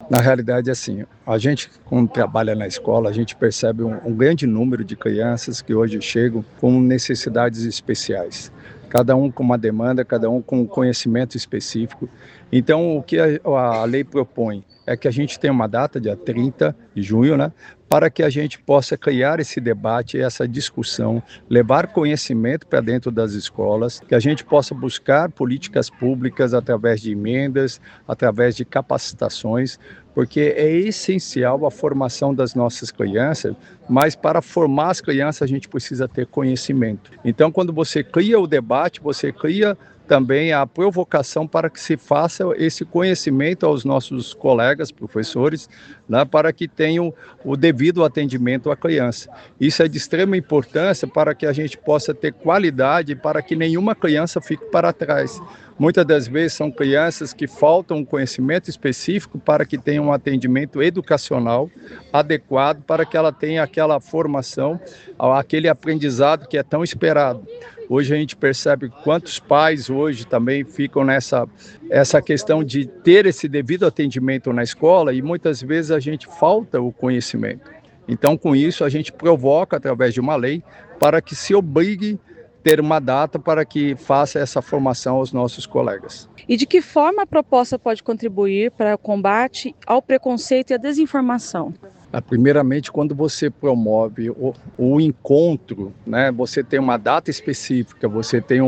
Na realidade, assim, a gente, quando trabalha na escola, a gente percebe um grande número de crianças que hoje chegam com necessidades especiais. Cada um com uma demanda, cada um com um conhecimento específico. Então, o que a lei propõe é que a gente tenha uma data, dia 30 de junho, né, para que a gente possa criar esse debate, essa discussão, levar conhecimento para dentro das escolas, que a gente possa buscar políticas públicas através de emendas, através de capacitações, porque é essencial a formação das nossas crianças, mas para formar as crianças a gente precisa ter conhecimento. Então, quando você cria o debate, você cria também a provocação para que se faça esse conhecimento aos nossos colegas, professores, né, para que tenham o devido atendimento à criança. Isso é de extrema importância para que a gente possa ter qualidade, para que nenhuma criança fique para trás. Muitas das vezes são crianças que faltam um conhecimento específico para que tenham um atendimento educacional adequado, para que ela tenha aquela formação, aquele aprendizado que é tão esperado. Hoje a gente percebe quantos pais hoje também ficam essa questão de ter esse devido atendimento na escola e muitas vezes a gente falta o conhecimento. Então, com isso, a gente provoca através de uma lei para que se obrigue ter uma data para que faça essa formação aos nossos colegas. E de que forma a proposta pode contribuir para o combate ao preconceito e à desinformação? Primeiramente, quando você promove o encontro, né, você tem uma data específica, você tem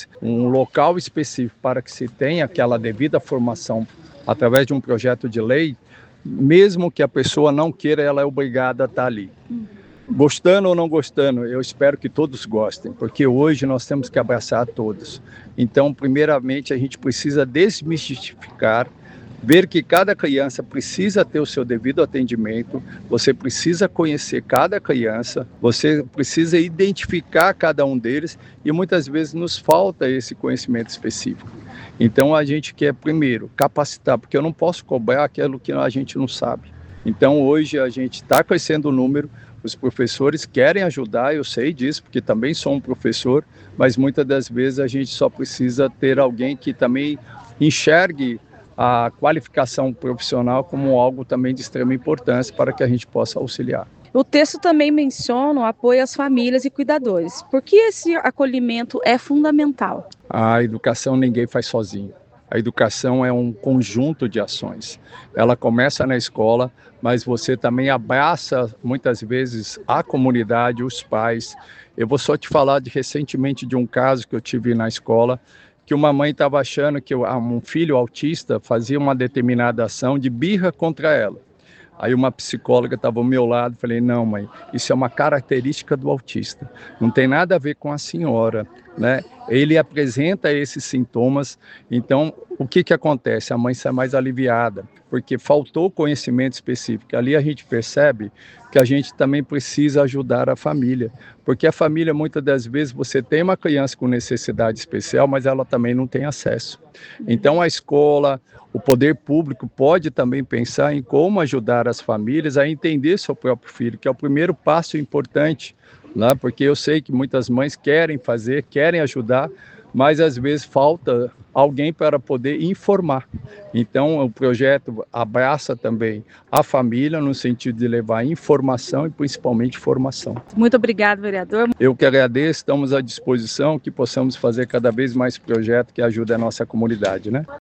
um local específico para que se tenha aquela devida formação através de um projeto de lei, mesmo que a pessoa não queira, ela é obrigada a estar ali. Gostando ou não gostando, eu espero que todos gostem, porque hoje nós temos que abraçar todos. Então, primeiramente, a gente precisa desmistificar, ver que cada criança precisa ter o seu devido atendimento, você precisa conhecer cada criança, você precisa identificar cada um deles e muitas vezes nos falta esse conhecimento específico. Então, a gente quer, primeiro, capacitar, porque eu não posso cobrar aquilo que a gente não sabe. Então, hoje a gente está crescendo o número, os professores querem ajudar, eu sei disso, porque também sou um professor, mas muitas das vezes a gente só precisa ter alguém que também enxergue a qualificação profissional como algo também de extrema importância para que a gente possa auxiliar. O texto também menciona o apoio às famílias e cuidadores. Por que esse acolhimento é fundamental? A educação ninguém faz sozinho. A educação é um conjunto de ações. Ela começa na escola, mas você também abraça muitas vezes a comunidade, os pais. Eu vou só te falar recentemente de um caso que eu tive na escola, que uma mãe estava achando que um filho autista fazia uma determinada ação de birra contra ela. Aí uma psicóloga estava ao meu lado, falei, não mãe, isso é uma característica do autista, não tem nada a ver com a senhora, né? Ele apresenta esses sintomas, então o que acontece? A mãe sai mais aliviada, porque faltou conhecimento específico. Ali a gente percebe que a gente também precisa ajudar a família, porque a família muitas das vezes você tem uma criança com necessidade especial, mas ela também não tem acesso. Então a escola, o poder público pode também pensar em como ajudar as famílias a entender seu próprio filho, que é o primeiro passo importante, né? Porque eu sei que muitas mães querem fazer, querem ajudar, mas às vezes falta alguém para poder informar. Então o projeto abraça também a família no sentido de levar informação e principalmente formação. Muito obrigado, vereador. Eu que agradeço, estamos à disposição que possamos fazer cada vez mais projetos que ajudem a nossa comunidade, né?